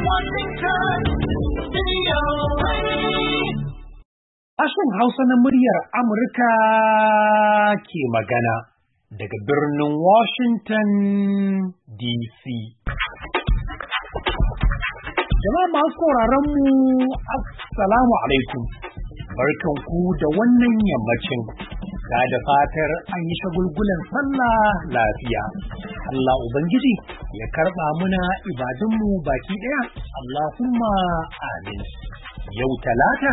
Washington, Sashen Hausa na muryar Amurka ke magana daga birnin Washington, D.C. Jama'a masu sauraron mu, Assalamu alaikum. Barkanku da wannan yammacin, da fatar an yi shagulgulan sallah lafiya. Allah Ubangiji ya karɓa muna ibadunmu baki ɗaya, Allahumma amin. Yau Talata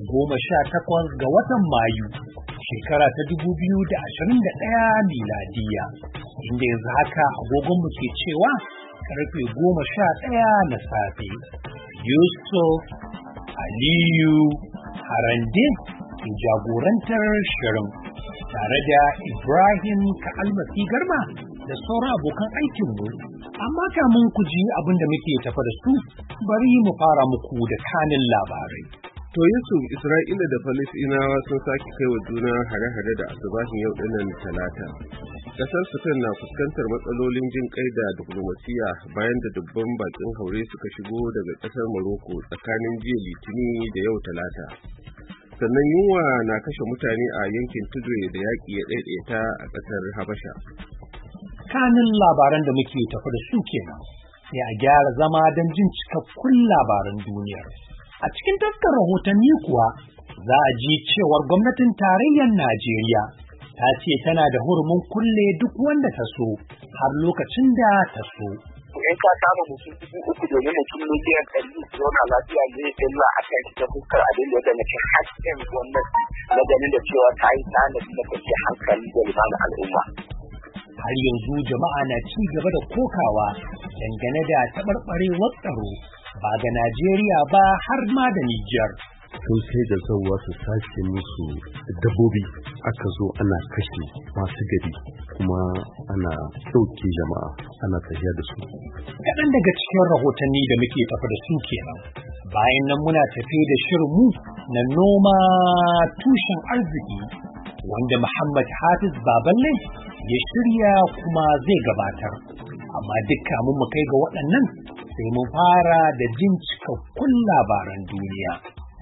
18 ga watan Mayu, shekara ta 2021 miladiya, inda yanzu haka agogonmu ke cewa karfe 11 na safe. Yusuf Aliyu Harande ke jagorantar shirin tare da Ibrahim Ka'almasi Garba da sauran abokan aikinmu. Amma kamun ku ji abin da muke tafa da su, bari mu fara muku da kanin labarai. To Yusuf, Isra'ila da Falasɗinawa sun sake kai wa juna hare-hare da asubahin yau dinnan Talata. Kasar Sudan na fuskantar matsalolin jin kai da diplomasiya bayan da dubban bakin haure suka shigo daga kasar Morocco tsakanin jiya Litinin da yau Talata. Sannan yunwa na kashe mutane a yankin Tigray da yaƙi ya ɗaiɗaita a ƙasar Habasha. Kanin labaran da muke tafi da su kenan, sai a gyara zama don jin cikakkun labaran duniyar. A cikin taskar rahotanni kuwa za a ji cewar gwamnatin tarayyar Najeriya ta ce tana da hurumin kulle duk wanda ta so har lokacin da ta so. In ka samu mutum 3,000 domin mutum miliyan 100 zauna lafiya zai illa a kan ta fuskar abin da ya mace hakkin gwamnati na ganin da cewa ta yi tanadi da kwanciyar hankali da limanin al'umma. Har yanzu jama'a na ci gaba da kokawa dangane da taɓarɓarewar tsaro ba ga Najeriya ba har ma da Nijar. Sun sai da zauwa su sace musu dabbobi, aka zo ana kashe masu gari kuma ana ɗauke jama'a ana tafiya da su. Kaɗan daga cikin rahotanni da muke tafi da su kenan. Bayan nan muna tafe da shirinmu na noma tushen arziki wanda Muhammad Hafiz Baballe ya shirya kuma zai gabatar. Amma dukka mun mu kai ga waɗannan sai mun fara da jin cikakkun labaran duniya.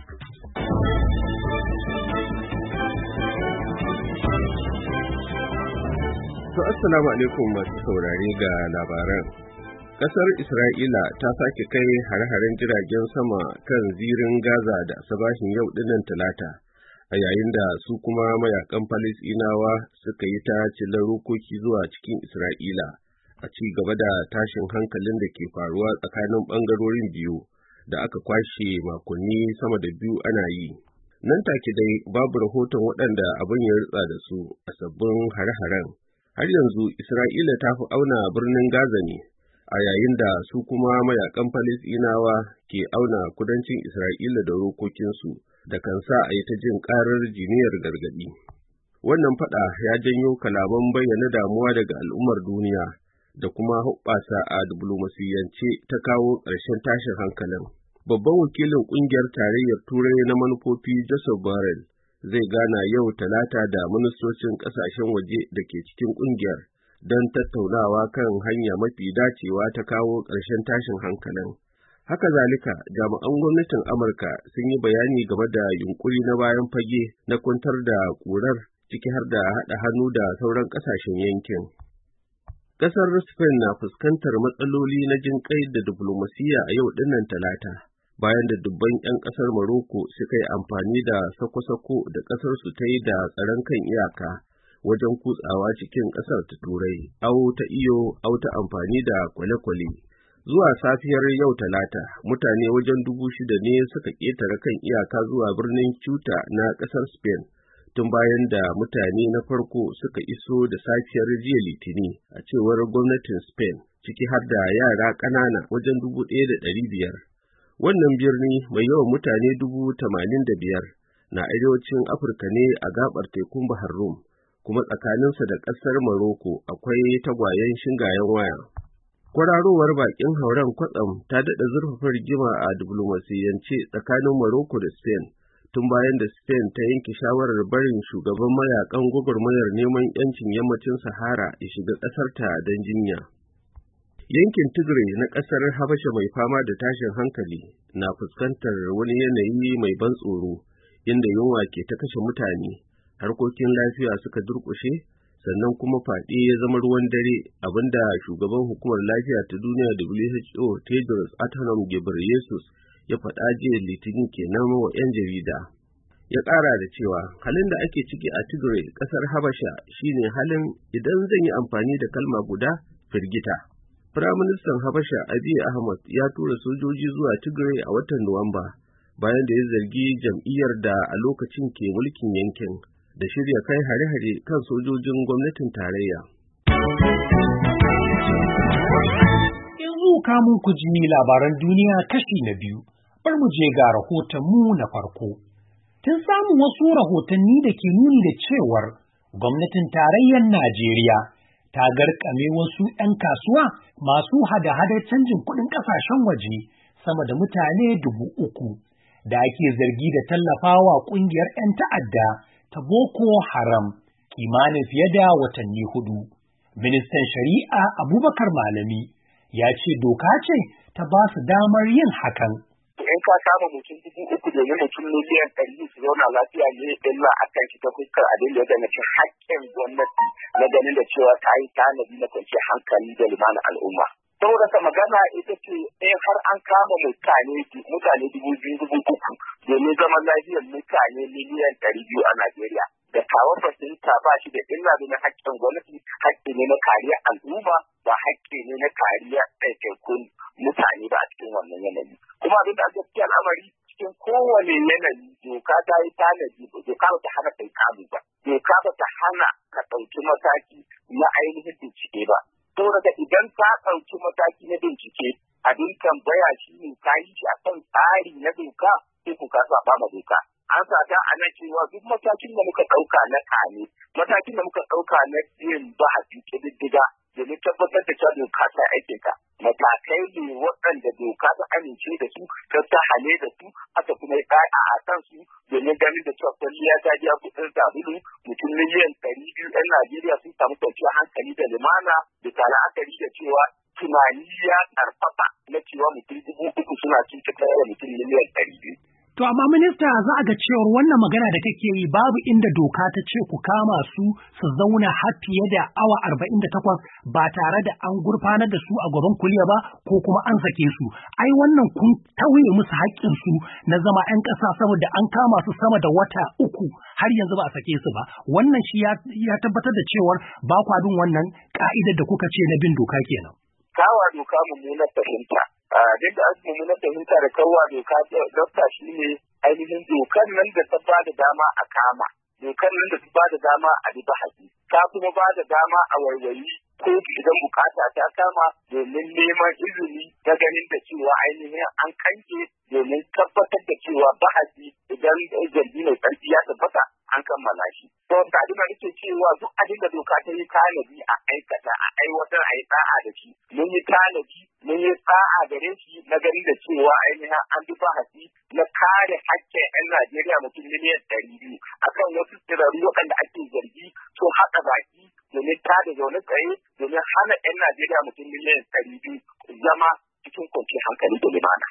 To assalamu alaikum masu saurare ga labaran. Kasar Isra'ila ta sake kai hare-haren jiragen sama kan zirin Gaza da asabahin yau dinnan Talata, a yayin da su kuma mayakan Falasɗinawa suka yi ta cillar rokoki zuwa cikin Isra'ila a ci gaba da tashin hankalin da ke faruwa tsakanin ɓangarorin biyu da aka kwashe makonni sama da biyu ana yi. Nan take dai babu rahoton waɗanda abin ya ritsa da su a sabbin hare-haren. Har yanzu Isra'ila ta fi auna birnin Gaza ne, a yayin da su kuma mayakan Falasɗinawa ke auna kudancin Isra'ila da rokokinsu da kan sa a yi ta jin ƙarar jiniyar gargaɗi. Wannan faɗa ya janyo kalaman bayyana damuwa daga al'ummar duniya da kuma hoɓɓasa a diplomasiyance ta kawo ƙarshen tashin hankalin. Babban wakilin ƙungiyar tarayyar Turai na manufofi Joseph Borrell zai gana yau Talata da ministocin ƙasashen waje da ke cikin ƙungiyar don tattaunawa kan hanya mafi dacewa ta kawo ƙarshen tashin hankalin. Haka zalika, jami'an gwamnatin Amurka sun yi bayani game da yunkuri na bayan fage na kwantar da ƙurar ciki har da haɗa hannu da sauran ƙasashen yankin. Ƙasar Spain na fuskantar matsaloli na jin ƙai da diflomasiyya a yau dinnan Talata, bayan da dubban 'yan ƙasar Morocco suka yi amfani da sako-sako da ƙasar su ta yi da tsaron kan iyaka wajen kutsawa cikin ƙasar ta Turai, au ta iyo, au ta amfani da kwale-kwale. Zuwa safiyar yau Talata, mutane wajen 6,000 ne suka ƙetare kan iyaka zuwa birnin Ceuta na ƙasar Spain, tun bayan da mutane na farko suka iso da safiyar jiya Litini, a cewar gwamnatin Spain, ciki har da yara ƙanana wajen 1,500. Wannan birni mai yawan mutane 85,000 na arewacin Afirka ne a gabar tekun Bahar Rum, kuma tsakaninsa da ƙasar Morocco akwai tagwayen shingayen waya. Kwararowar bakin hauren kwatsam ta daɗa zurfafa rigima a diplomasiyance tsakanin Morocco da Spain, tun bayan da Spain ta yanke shawarar barin shugaban mayakan gwagwarmayar neman 'yancin yammacin Sahara ya shiga ƙasarta don jinya. Yankin Tigray na ƙasar Habasha mai fama da tashin hankali na fuskantar wani yanayi mai ban tsoro, inda yunwa ke ta kashe mutane, harkokin lafiya suka durƙushe, sannan kuma fyaɗe ya zama ruwan dare, abinda shugaban hukumar lafiya ta duniya WHO Tedros Adhanom Ghebreyesus ya faɗa jiya Litinin kenan wa 'yan jarida. Ya ƙara da cewa halin da ake ciki a Tigray ƙasar Habasha shine halin, idan zan yi amfani da kalma guda, firgita. Firaministan Habasha Abiy Ahmed ya tura sojoji zuwa Tigray a watan Nuwamba bayan da ya zargi jam'iyyar da a lokacin ke mulkin yankin da shirya kai hare-hare kan sojojin gwamnatin tarayya. Yanzu kamun ku ji labaran duniya kashi na biyu, bar mu je ga rahoton mu na farko. Tun samun wasu rahotanni da ke nuni da cewar gwamnatin tarayyar Najeriya ta garkame wasu 'yan kasuwa masu hada-hadar canjin kuɗin ƙasashen waje sama da mutane 3,000 da ake zargi da tallafawa ƙungiyar 'yan ta'adda ta Boko Haram kimanin fiye da watanni 4. Ministan Shari'a Abubakar Malami ya ce doka ce ta ba su damar yin hakan. In ka kama mutum 3,000 domin mutum miliyan 100 su zauna lafiya ne illa a kan shi ta fuskar abin da ya zama haƙƙin gwamnati na ganin da cewa ta yi tanadi na kwanciyar hankali da limanin al'umma. Saboda ka magana ita ce in har an kama mutane 2,000 domin zaman lafiyar mutane miliyan 200 a Najeriya. Da kawo fasinta ba shi da illa ne na haƙƙin gwamnati, haƙƙi ne na kariyar al'umma, ba haƙƙi ne na kariyar ɗaiɗaikun mutane ba a cikin wannan yanayi. Kuma abin da gaskiya al'amari cikin kowane yanayi doka ta yi tanadi, doka ba ta hana kai kamu ba, doka ba ta hana ka ɗauki mataki na ainihin bincike ba. Saboda idan ka ɗauki mataki na bincike, abin tambaya shi ne ka yi shi a kan tsari na doka sai ku ka saba ma doka. An sata a nan cewa duk matakin da muka ɗauka na kame, matakin da muka ɗauka na yin bahasi ƙididdiga domin tabbatar da cewa doka ta aikin ka. Matakai ne waɗanda doka ta amince da su, ta sahale da su, aka kuma yi ɗaya a kan su domin ganin da cewa kwalliya ta biya kuɗin sabulu, mutum miliyan 200 'yan Najeriya sun samu kwanciyar hankali da limana da la'akari da cewa tunani ya ƙarfafa na cewa mutum 3,000 suna cikin da mutum miliyan 200. To amma minista za a ga cewar wannan magana da kake yi babu inda doka ta ce ku kama su zauna har fiye da awa 48 ba tare da an gurfanar da su a gaban kuliya ba ko kuma an sake su. Ai wannan kun tauye musu haƙƙin su na zama 'yan ƙasa saboda an kama su sama da wata 3 har yanzu ba a sake su ba. Wannan shi ya tabbatar da cewar ba kwa bin wannan ka'idar da kuka ce na bin doka kenan. Kawa doka mummunar fahimta. Duk da aka mummunar fahimta da kawa doka dokta shi ne ainihin dokar nan da ta ba da dama a kama, dokar nan da ta ba da dama a bi bahasi, ta kuma ba da dama a waiwayi ko idan bukata ta kama domin neman izini ta ganin da cewa ainihin an kanke domin tabbatar da cewa bahasi idan zargi mai ƙarfi ya tabbata an kammala shi. To da abin da nake cewa duk abin da doka ta yi tanadi a aikata a aiwatar a yi sa'a da shi. Mun yi tanadi, mun yi sa'a gare shi na ganin da cewa ainihin an bi bahasi na kare haƙƙin 'yan Najeriya mutum miliyan 200 akan wasu tsirarru waɗanda ake zargi sun haɗa baki domin tada zaune tsaye domin hana 'yan Najeriya mutum miliyan 200 zama cikin kwanciyar hankali da limana.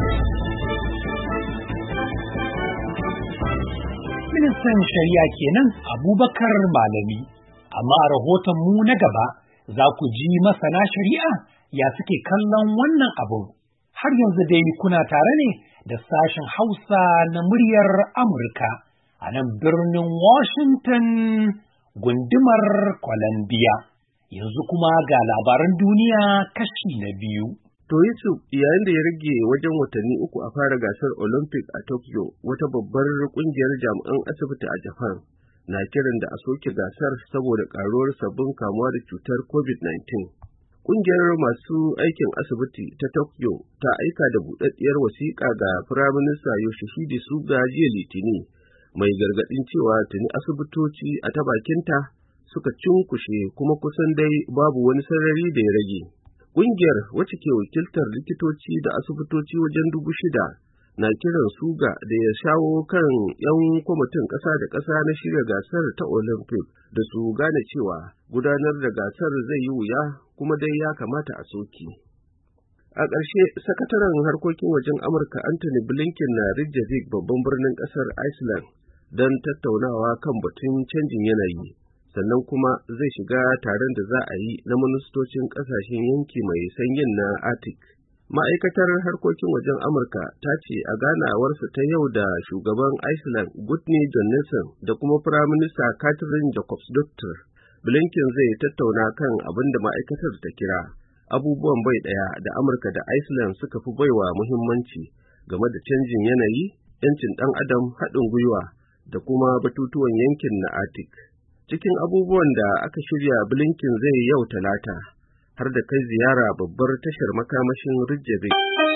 Ministan Shari'a kenan Abubakar Malami. Amma a rahoton mu na gaba za ku ji masana shari'a ya suke kallon wannan abun. Har yanzu dai kuna tare ne da sashen Hausa na muryar Amurka a nan birnin Washington gundumar Columbia. Yanzu kuma ga labaran duniya kashi na biyu. To Yusuf, yayin da ya rage wajen watanni 3 a fara gasar Olympic a Tokyo, wata babbar kungiyar jami'an asibiti a Japan na kiran da a soke gasar saboda karuwar sabbin kamuwa da cutar COVID-19. Kungiyar masu aikin asibiti ta Tokyo ta aika da buɗaɗɗiyar wasiƙa ga Firaminista Yoshihide Suga jiya Litini, mai gargaɗin cewa tuni asibitoci a ta bakinta suka cunkushe kuma kusan dai babu wani sarari da ya rage. Ƙungiyar wacce ke wakiltar likitoci da asibitoci wajen 6,000 na kiran Suga da ya shawo kan 'yan kwamitin ƙasa da ƙasa na shirya gasar ta Olympic da su gane cewa gudanar da gasar zai yi wuya kuma dai ya kamata a soke. A ƙarshe, sakataren harkokin wajen Amurka Anthony Blinken na Reykjavik babban birnin ƙasar Iceland don tattaunawa kan batun canjin yanayi, sannan kuma zai shiga taron da za a yi na ministocin ƙasashen yanki mai sanyin na Arctic. Ma'aikatar harkokin wajen Amurka ta ce a ganawarsa ta yau da shugaban Iceland Gudni Johnnesson da kuma Firaminista Katrin Jakobsdóttir, Blinken zai tattauna kan abin da ma'aikatar ta kira abubuwan bai ɗaya da Amurka da Iceland suka fi baiwa muhimmanci game da canjin yanayi, 'yancin ɗan adam, haɗin gwiwa da kuma batutuwan yankin na Arctic. Cikin abubuwan da aka shirya Blinken zai yau Talata, har da kai ziyara babbar tashar makamashin Reykjavik.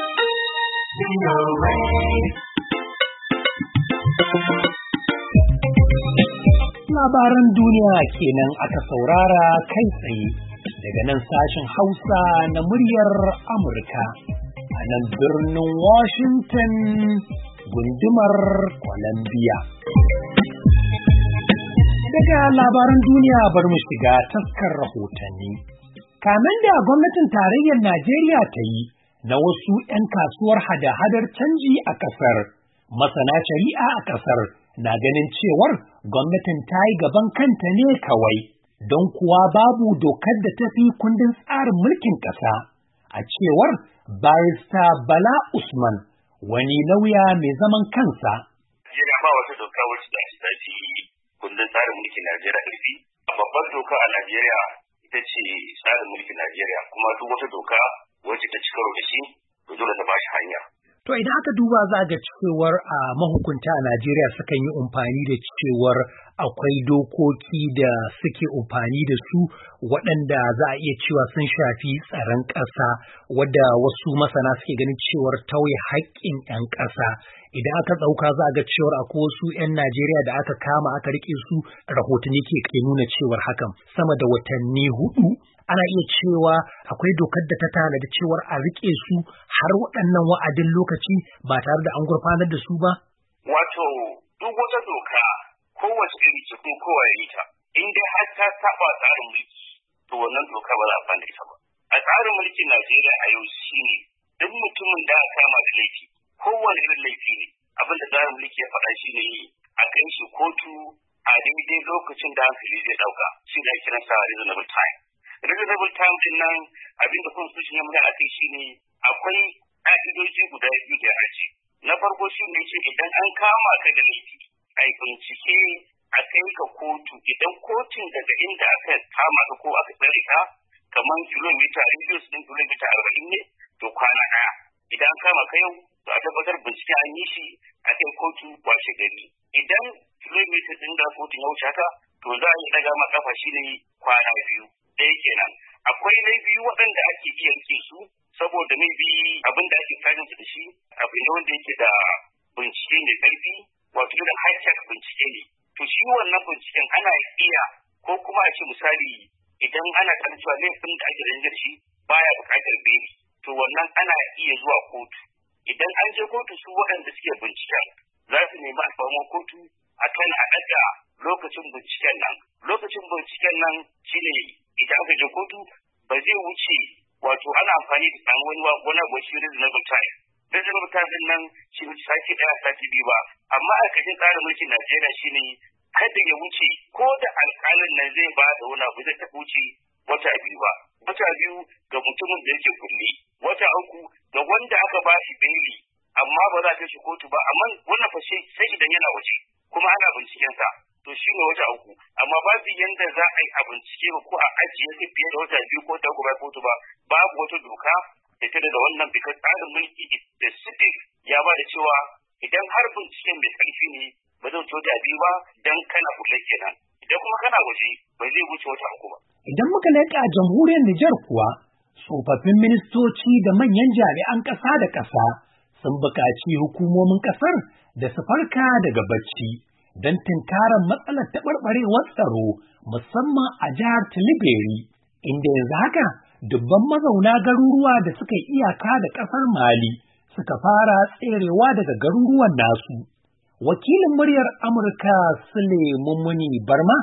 Labaran duniya kenan aka saurara kai tsaye daga nan sashen Hausa na muryar Amurka a nan birnin Washington gundumar Columbia. Daga labaran duniya bar mu shiga taskar rahotanni. Kamen da gwamnatin tarayyar Najeriya ta yi na wasu 'yan kasuwar hada-hadar canji a ƙasar, masana shari'a a ƙasar na ganin cewar gwamnatin ta yi gaban kanta ne kawai, don kuwa babu dokar da ta fi kundin tsarin mulkin ƙasa, a cewar barista Bala Usman, wani lauya mai zaman kansa. Najeriya ba wata doka wacce ta fi kundin tsarin mulkin Najeriya ƙarfi. Babbar doka a Najeriya ita ce tsarin mulkin Najeriya, kuma duk wata doka wacce ta ci karo da shi to dole ta bashi hanya. To idan aka duba za ga cewar a mahukunta a Najeriya sukan yi amfani da cewar akwai dokoki da suke amfani da su waɗanda za a iya cewa sun shafi tsaron ƙasa, wadda wasu masana suke ganin cewar tauye haƙƙin 'yan ƙasa. Idan aka ɗauka za a ga cewar akwai wasu 'yan Najeriya da aka kama aka riƙe su, rahotanni ke nuna cewar hakan sama da watanni 4. Ana iya cewa akwai dokar da ta tanada cewar a riƙe su har waɗannan wa'adin lokaci ba tare da an gurfanar da su ba? Wato, duk wata doka kowace iri ce kuma kowa ya yi ta, in dai har ta saba tsarin mulki, to wannan doka ba za a fara ita ba. A tsarin mulkin Najeriya a yau shi ne, duk mutumin da aka kama da laifi, kowane irin laifi ne, abin da tsarin mulki ya faɗa shi ne a kai shi kotu a daidai lokacin da hankali zai ɗauka, shi da ake kiransa reasonable time. Reasonable time din nan abin da constitution ya magana akai shine akwai ƙa'idoji guda biyu da ake. Na farko shi ne ce idan an kama ka da laifi a bincike a kai ka kotu, idan kotun daga inda aka kama ka ko aka tsare ka kamar kilomita radius din kilomita 40 ne, to kwana ɗaya. Idan an kama ka yau to a tabbatar bincike an yi shi a kai kotu washe gari. Idan kilomita din da kotun ya wuce haka to za a yi ɗaga ma kafa shi ne kwana 2. Ɗaya kenan. Akwai na biyu waɗanda ake iya rike su saboda na biyu abin da ake kajin su da shi abin da wanda yake da bincike mai ƙarfi, wato da high-tech bincike ne. To shi wannan binciken ana iya ko kuma a ce misali idan ana kan cewa laifin da ake da shi baya buƙatar beli, to wannan ana iya zuwa kotu. Idan an je kotu su waɗanda suke binciken za su nemi alfarmar kotu akan a ɗaga lokacin binciken nan. Lokacin binciken nan shine idan aka je kotu ba zai wuce, wato ana amfani da samu wani wasu reasonable time. Reasonable time din nan shi wuce sati ɗaya sati biyu ba, amma a kashin tsarin mulkin Najeriya shine kada ya wuce ko da alƙalin nan zai ba da wani abu zai tafi wuce wata 2 ba. Wata 2 ga mutumin da yake kulle, wata 3 ga wanda aka ba shi beli amma ba za ta shi kotu ba, amma wannan fashe sai idan yana waje kuma ana binciken sa. To shi ne wata 3, amma babu yanda za a yi a bincike ko a ajiye su fiye da wata 2 ko ta ba kotu ba. Babu wata doka da ta daga wannan bikin tsarin mulki specific ya ba da cewa idan har binciken mai ƙarfi ne ba zai wuce wata 2 ba dan kana kulle kenan. Idan kuma kana waje ba zai wuce wata 3 ba. Idan muka leƙa jamhuriyar Nijar kuwa, tsofaffin ministoci da manyan jami'an ƙasa da ƙasa sun buƙaci hukumomin ƙasar da su farka daga bacci don tunkarar matsalar taɓarɓarewar tsaro musamman a jihar Tilibiri, inda yanzu haka dubban mazauna garuruwa da suka yi iyaka da ƙasar Mali suka fara tserewa daga garuruwan nasu. Wakilin muryar Amurka Sule Mummuni Barma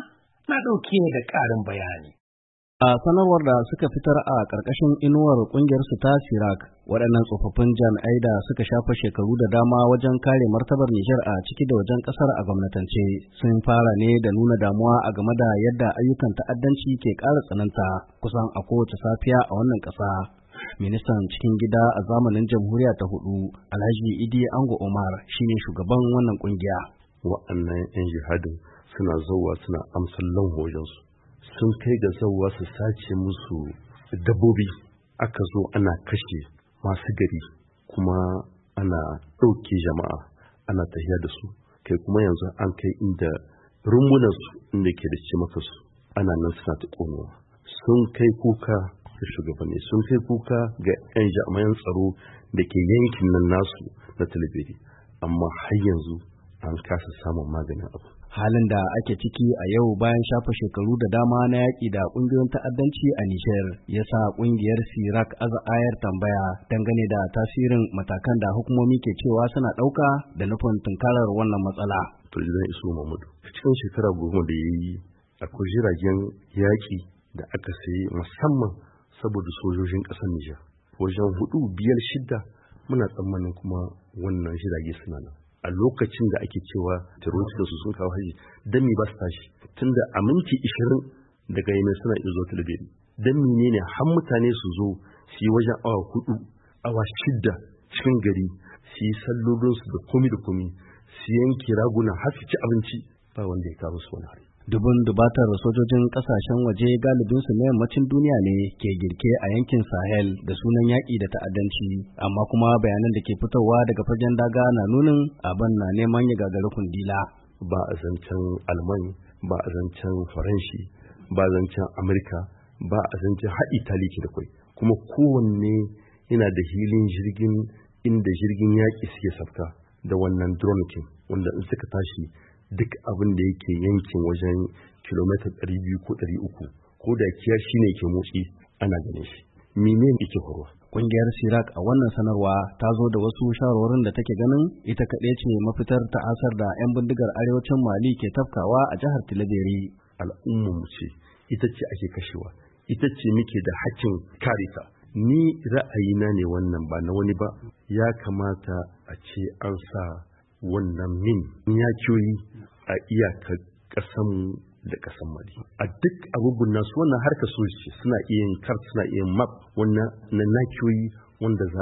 na ɗauke da ƙarin bayani. A sanarwar da suka fitar a ƙarƙashin inuwar ƙungiyarsu ta Sirak, waɗannan tsofaffin jami'ai da suka shafa shekaru da dama wajen kare martabar Nijar a ciki da wajen ƙasar a gwamnatance sun fara ne da nuna damuwa a game da yadda ayyukan ta'addanci ke ƙara tsananta kusan a kowace safiya a wannan ƙasa. Ministan cikin gida a zamanin jamhuriya ta hudu, Alhaji Idi Ango Umar, shine shugaban wannan ƙungiya. Wa'annan 'yan jihadin suna zauwa suna amsar lanhojansu. Sun kai ga zauwa su sace musu dabbobi, aka zo ana kashe masu gari kuma ana ɗauke jama'a ana tafiya da su, kai kuma yanzu an kai inda rumbunansu inda ke da makasu ana nan suna ta ƙonowa. Sun kai kuka ga shugabanni, sun kai kuka ga 'yan jami'an tsaro da ke yankin nan nasu na talabiri, amma har yanzu an kasa samun maganin abu. Halin da ake ciki a yau bayan shafa shekaru da dama na yaƙi da ƙungiyoyin ta'addanci a Nijar ya sa ƙungiyar Sirak aza ayar tambaya dangane da tasirin matakan da hukumomi ke cewa suna ɗauka da nufin tunkarar wannan matsala. President Isu Muhammadu cikin shekara 10 da ya yi akwai jiragen yaƙi da aka sayi musamman saboda sojojin ƙasar Nijar. Wajen 4, 5, 6 muna tsammanin kuma wannan jirage suna nan. A lokacin da ake cewa terrorist da su sun kawo haji dan mi ba su tashi tunda a minti 20 daga yamin suna izo talabiri dan menene har mutane su zo su yi wajen awa 4 awa 6 cikin gari su yi sallolin su da komi su yanke raguna har su ci abinci ba wanda ya kawo su wani hari. Dubun dubatar sojojin kasashen waje galibin su na yammacin duniya ne ke girke a yankin Sahel da sunan yaƙi da ta'addanci, amma kuma bayanan da ke fitowa daga fagen daga na nunin abin na neman ya gagari kundila. Ba a zancen Alman, ba a zancen Faranshi, ba a zancen Amurka, ba a zancen har Itali ke da kwai. Kuma kowanne yana da hilin jirgin inda jirgin yaƙi suke safka da wannan drone wanda in suka tashi duk abin da yake yankin wajen kilomita 200 ko 300 ko da kiyashi ne ke motsi ana ganin shi. Mene yake faruwa? Ƙungiyar Sirak a wannan sanarwa ta zo da wasu shawarwarin da take ganin ita kaɗai ce mafitar ta'asar da 'yan bindigar arewacin Mali ke tafkawa a jihar Tilaberi. Al'ummar mu ce ita ce ake kashewa, ita ce muke da hakkin kare ta. Ni ra'ayina ne wannan ba na wani ba, ya kamata a ce an sa wannan yakiyoyi a iyakar ƙasanmu da ƙasan Mali. A duk abubuwan nasu wannan harka soji suna iya yin kart, suna iya yin map wannan na nakiyoyi wanda za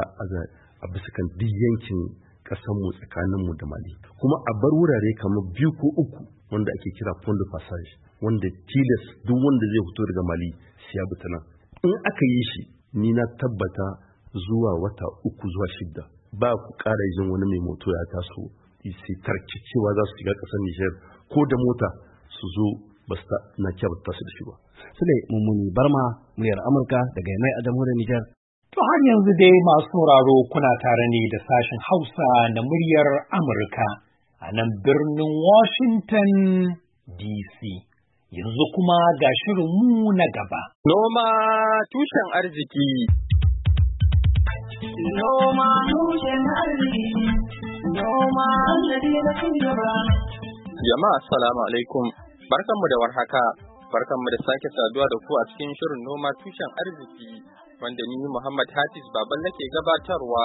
a bisa kan duk yankin ƙasanmu tsakaninmu da Mali. Kuma a bar wurare kamar 2 ko 3 wanda ake kira pont de passage wanda tilas duk wanda zai fito daga Mali sai ya bi ta nan. In aka yi shi ni na tabbata zuwa wata 3 zuwa 6 ba ku ƙara jin wani mai moto ya taso sai tarki cewa za su shiga ƙasar Nijar ko da mota su zo ba su na kyauta su da shi ba. Sule Mummuni Barma, muryar Amurka daga Yamai a jamhuriyar Nijar. To har yanzu dai masu sauraro kuna tare ne da sashen Hausa na muryar Amurka a nan birnin Washington DC. Yanzu kuma ga shirinmu na gaba. Noma tushen arziki. Noma tushen arziki. Noma sannadi na cigaba. Jama'a assalamu alaikum. Barkanmu da warhaka. Barkanmu da sake saduwa da ku a cikin shirin noma tushen arziki wanda ni Muhammad Hafiz Baban nake gabatarwa.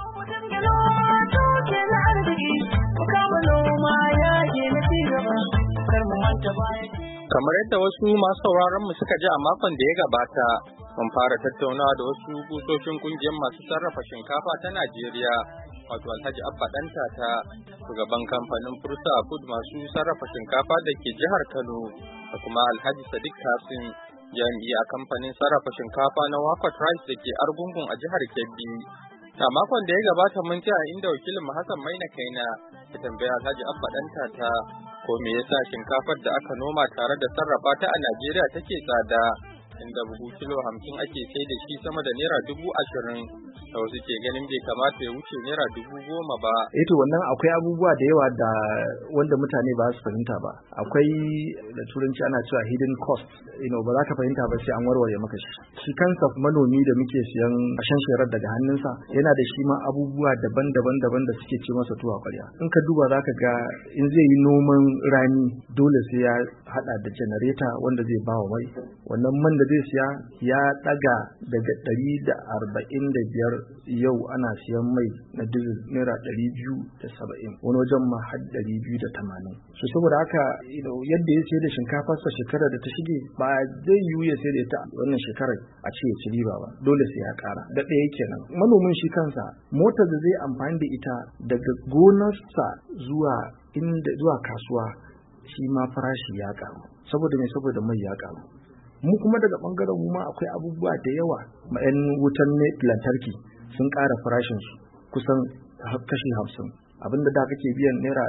Kamar yadda wasu masu sauraron mu suka ji a makon da ya gabata, mun fara tattaunawa da wasu kusoshin kungiyar masu sarrafa shinkafa ta Najeriya, wato Alhaji Abba Dantata, shugaban kamfanin Fursa Food masu sarrafa shinkafa da ke jihar Kano, da kuma Alhaji Sadiq Kasim, jami'i a kamfanin sarrafa shinkafa na Wakot Rice da ke Argungun a jihar Kebbi. A makon da ya gabata mun ji a inda wakilin mu Hassan Maina Kaina ya tambaya Alhaji Abba Dantata ko me yasa shinkafar da aka noma tare da sarrafa ta a Najeriya take tsada, inda buhu kilo 50 ake sai da shi sama da naira 20,000, da wasu ke ganin bai kamata ya wuce naira 10,000 ba. To wannan akwai abubuwa da yawa da wanda mutane ba su fahimta ba. Akwai da turanci ana cewa hidden cost, ba za ka fahimta ba sai an warware maka shi kansa manomi da muke siyan shanshirar daga hannunsa yana da shi ma abubuwa daban-daban da suke ci masa tuwa kwarya. In ka duba za ka ga in zai yi noman rani dole sai ya hada da janareta wanda zai bawa mai. Wannan man da zai siya ya daga daga 145 yau ana siyan mai na diesel naira 270, wani wajen ma har 280. So saboda haka yadda ya sayar da shinkafarsa shekarar da ta shige ba zai yiwu ya sayar da ita wannan shekarar a ce ya ci riba ba, dole sai ya kara. Da ɗaya kenan manomin shi kansa motar da zai amfani da ita daga gonarsa zuwa kasuwa shi ma farashi ya karu saboda mai ya karu. Mu kuma daga bangaren mu ma akwai abubuwa da yawa, ma'an wutan lantarki sun ƙara farashinsu kusan kashi 50. Abinda da kake biyan naira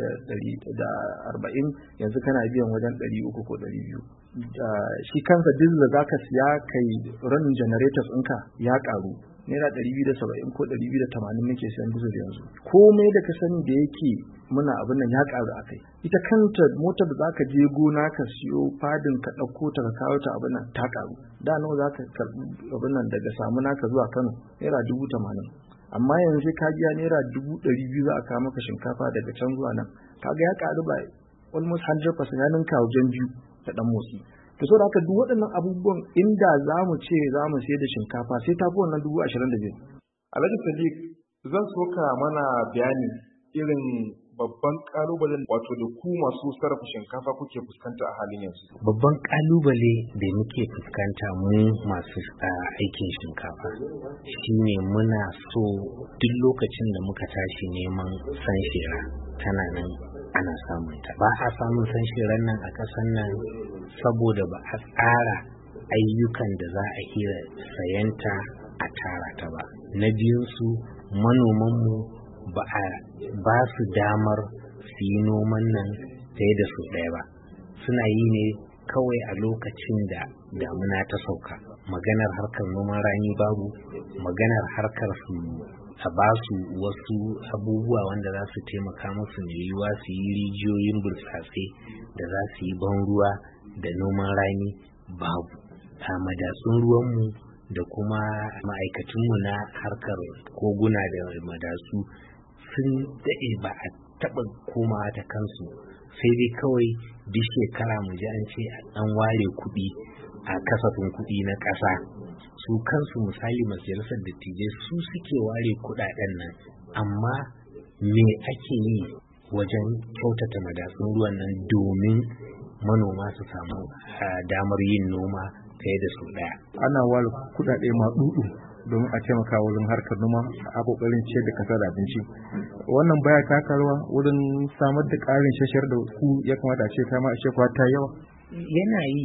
140 yanzu kana biyan wajen 300 ko 200. Shi kansa diesel da zaka siya kai running generators ɗinka ya ƙaru naira 270 ko 280 nake siyan diesel yanzu. Komai da ka sani da yake muna abin nan ya ƙaru akai. Ita kanta motar da zaka je gona ka siyo fadin ka ɗauko ta ka kawo ta abin nan ta ƙaru. Da nawa zaka karɓi abin nan daga Samuna ka zuwa Kano naira 80,000. Amma yanzu ka biya naira 200 za a kawo maka shinkafa daga can zuwa nan, kaga ya ƙaru ba almost 100% ya ninka wajen biyu da ɗan motsi. To saboda haka duk waɗannan abubuwan inda za mu ce za mu sayar da shinkafa sai ta fi wannan 25,000. Alhaji Sadiq, zan so ka mana bayani irin babban kalubalen wato da ku masu sarrafa shinkafa kuke fuskanta a halin yanzu. Babban kalubale da muke fuskanta mu masu aikin shinkafa shine muna so duk lokacin da muka tashi neman sanshira tana nan ana samun ta. Ba a samun sanshiran nan a ƙasar nan saboda ba a tsara ayyukan da za a iya sayanta a tara ta ba. Na biyunsu manomanmu ba a ba su damar su yi noman nan sai da su ɗaya ba, suna yi ne kawai a lokacin da damuna ta sauka. Maganar harkar noman rani babu, maganar harkar su a ba su wasu abubuwa wanda za su taimaka musu mai yiwuwa su yi rijiyoyin burtsatse da za su yi ban ruwa da noman rani babu. A madatsun ruwanmu da kuma ma'aikatunmu na harkar koguna da madatsu sun daɗe ba a taɓa komawa ta kansu, sai dai kawai duk shekara mu ji an ce an ware kuɗi a kasafin kuɗi na ƙasa. Su kansu misali majalisar dattijai su suke ware kuɗaɗen nan, amma me ake yi wajen kyautata madatsun ruwan nan domin manoma su samu damar yin noma fiye da su ɗaya. Ana ware kuɗaɗe maɗuɗu domin a taimaka wurin harkar noma a kokarin ciyar da kasa da abinci. Wannan baya takarwa wurin samar da ƙarin shashar da ku ya kamata a ce kama a shekwa ta yawa. Yana yi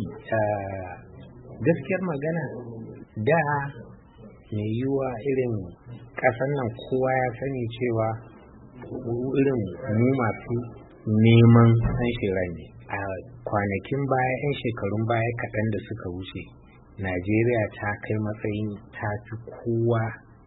gaskiyar magana da mai yiwuwa irin ƙasar nan kowa ya sani cewa irin mu masu neman sanshira ne. A kwanakin baya 'yan shekarun baya kaɗan da suka wuce, Najeriya ta kai matsayin ta fi kowa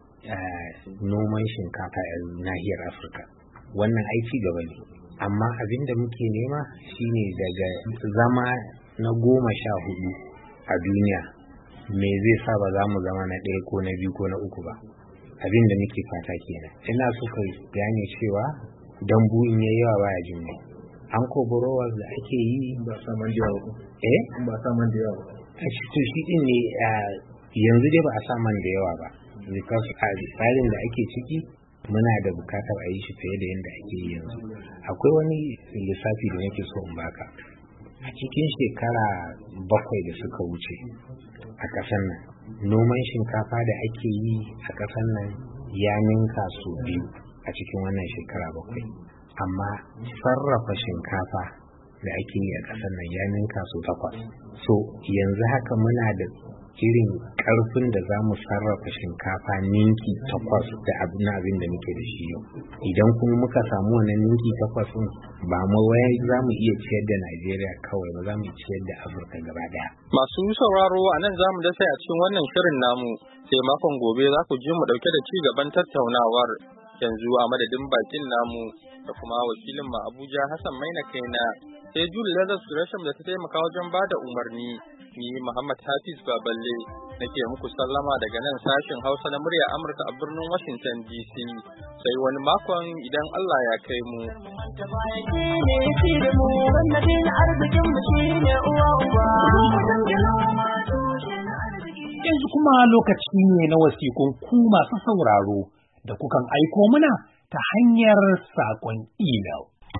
noman shinkafa a nahiyar Afirka. Wannan aiki gaba ne, amma abin da muke nema shine daga zama na 14 a duniya, me zai sa ba za mu zama na 1 ko na 2 ko na 3 ba. Abin da muke fata kenan. Ina so ka gane cewa dambu in yayi yawa baya jin mai. An koborowar da ake yi ba saman da yawa. Ba saman da yawa. To shi din ne yanzu dai ba a sa man da yawa ba, because a tsarin da ake ciki muna da bukatar a yi shi fiye da yadda ake yi yanzu. Akwai wani lissafi da nake so in baka. A cikin shekara 7 da suka wuce a ƙasar nan, noman shinkafa da ake yi a ƙasar nan ya ninka so 2 a cikin wannan shekara 7. Amma sarrafa shinkafa da ake yi a ƙasar nan ya ninka so 8. So yanzu haka muna da irin ƙarfin da za mu sarrafa shinkafa ninki 8 da abin da muke da shi yau. Idan kuma muka samu wannan ninki 8 ɗin, ba mu wai za mu iya ciyar da Najeriya kawai ba, za mu ciyar da Afirka gaba daya. Masu sauraro a nan za mu dasa a cikin wannan shirin namu, sai makon gobe za ku ji mu ɗauke da ci gaban tattaunawar. Yanzu a madadin bakin namu da kuma wakilin mu Abuja Hassan Maina Kaina, sai Julie Lazarus Gresham da ta taimaka wajen bada umarni. Ni Muhammad Hafiz Baballe nake muku sallama daga nan sashin Hausa na murya Amurka a birnin Washington DC. Sai wani makon idan Allah ya kai mu. Yanzu kuma lokaci ne na wasiƙun ku masu sauraro da kukan aiko mana ta hanyar saƙon email.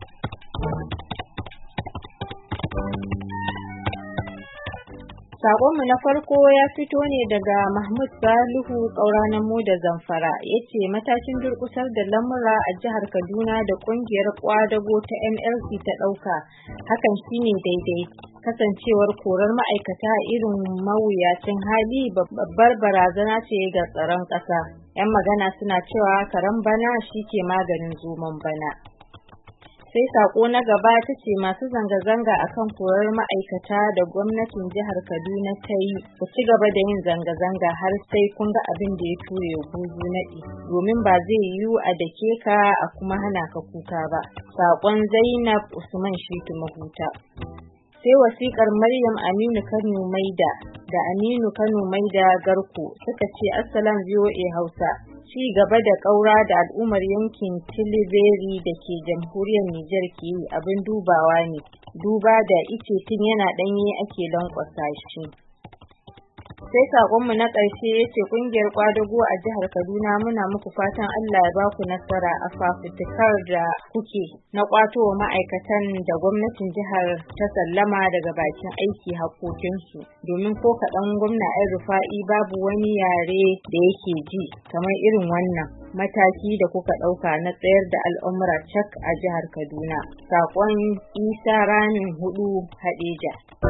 Saƙonmu na farko ya fito ne daga Mahmud Salihu Ƙaura da Zamfara, ya ce matakin durƙusar da lamura a jihar Kaduna da ƙungiyar ƙwadago ta NLC ta ɗauka, hakan shine daidai. Kasancewar korar ma'aikata irin mawuyacin hali babbar barazana ce ga tsaron ƙasa. 'Yan magana suna cewa karen bana shi ke maganin zoman bana. Sai sako na gaba ta ce masu zanga-zanga akan korar ma'aikata da gwamnatin jihar Kaduna ta yi, ku ci gaba da yin zanga-zanga har sai kun ga abin da ya ture buzu naɗi, domin ba zai yiwu a dake ka a kuma hana ka kuka ba. Sakon Zainab Usman Shitu Mahuta. Sai wasiƙar Maryam Aminu Kano Maida da Aminu Kano Maida Garko suka ce Assalam VOA Hausa. Ci gaba da ƙaura da al'ummar yankin Tiliberi da ke jamhuriyar Nijar ke yi abin dubawa ne, duba da ice tun yana ɗanye ake lankwasa shi. Sai saƙonmu na ƙarshe ya ce ƙungiyar ƙwadago a jihar Kaduna muna muku fatan Allah ya baku nasara a fafutukar da kuke na ƙwato wa ma'aikatan da gwamnatin jihar ta sallama daga bakin aiki haƙƙoƙinsu, domin ko kaɗan gwamna El-Rufa'i babu wani yare da yake ji kamar irin wannan mataki da kuka ɗauka na tsayar da al'amura cak a jihar Kaduna. Saƙon Isa Ranin Hudu Hadeja.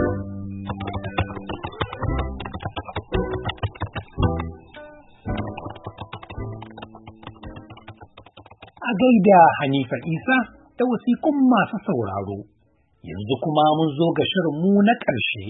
A gaida Hanifa Isa da wasiƙun masu sauraro, yanzu kuma mun zo ga shirinmu na ƙarshe.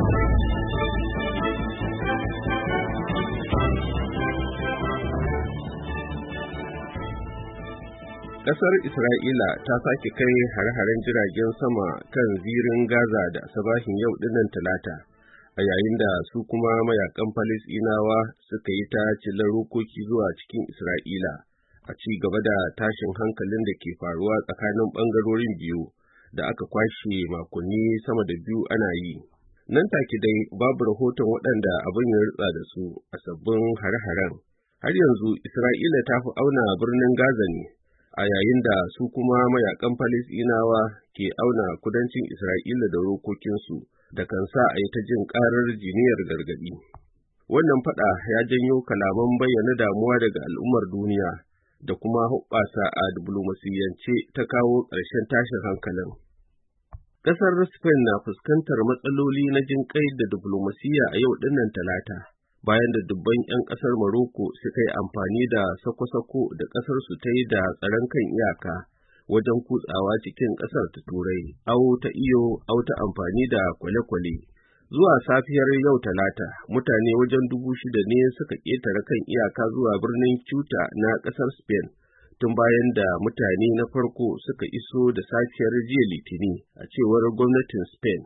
Ƙasar Isra'ila ta sake kai hare-haren jiragen sama kan zirin Gaza da asabahin yau dinnan Talata, a yayin da su kuma mayakan Falasɗinawa suka yi ta cillar rokoki zuwa cikin Isra'ila. A ci gaba da tashin hankalin da ke faruwa tsakanin ɓangarorin biyu da aka kwashe makonni sama da 2 ana yi. Nan take dai babu rahoton waɗanda abin ya rutsa da su a sabbin hare-haren. Har yanzu Isra'ila ta fi auna birnin Gaza ne, a yayin da su kuma mayakan Falasɗinawa ke auna kudancin Isra'ila da rokokinsu da kan sa a yi ta jin ƙarar jiniyar gargaɗi. Wannan faɗa ya janyo kalaman bayyana damuwa daga al'ummar duniya da kuma hoɓɓasa a diplomasiyance ta kawo ƙarshen tashin hankalin. Ƙasar Spain na fuskantar matsaloli na jin ƙai da diplomasiyya a yau ɗinnan Talata, bayan da dubban 'yan ƙasar Morocco suka yi amfani da sako-sako da ƙasar su ta yi da tsaron kan iyaka wajen kutsawa cikin ƙasar ta Turai, ta iyo, ta amfani da kwale-kwale. Zuwa safiyar yau Talata, mutane wajen 6,000 ne suka ƙetare kan iyaka zuwa birnin Ceuta na ƙasar Spain, tun bayan da mutane na farko suka iso da safiyar jiya Litini, a cewar gwamnatin Spain.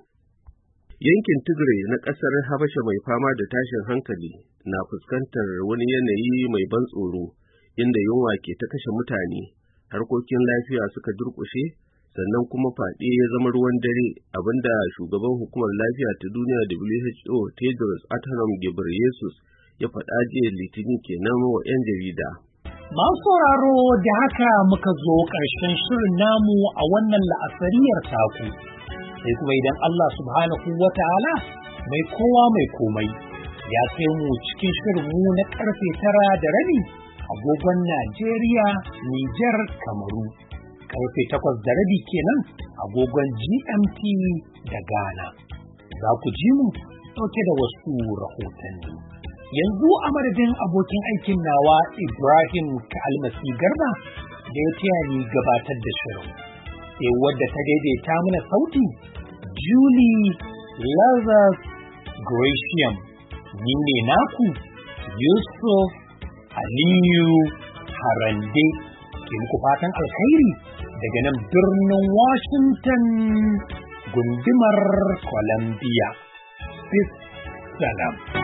Yankin Tigray na ƙasar Habasha mai fama da tashin hankali na fuskantar wani yanayi mai ban tsoro, inda yunwa ke ta kashe mutane, harkokin lafiya suka durƙushe, sannan kuma fyaɗe ya zama ruwan dare, abinda shugaban hukumar lafiya ta duniya WHO Tedros Adhanom Ghebreyesus ya faɗa jiya Litinin kenan wa 'yan jarida. Masu sauraro da haka muka zo ƙarshen shirin namu a wannan la'asariyar taku, sai kuma idan Allah subhanahu wa ta'ala mai kowa mai komai ya kai mu cikin shirinmu na ƙarfe 9:30 agogon Najeriya, Nijar, Kamaru. Karfe 8:30 kenan agogon GMT da Ghana. Za ku ji mu ɗauke da wasu rahotanni. Yanzu a madadin abokin aikin nawa Ibrahim Kalmasi Garba da ya taya ni gabatar da shirin. Sai wadda ta daidaita mana sauti Julie Lazarus Gratiam. Ni ne naku Yusuf Aliyu Harande. Ke muku fatan alkhairi daga nan birnin Washington gundumar Columbia. Peace, salam.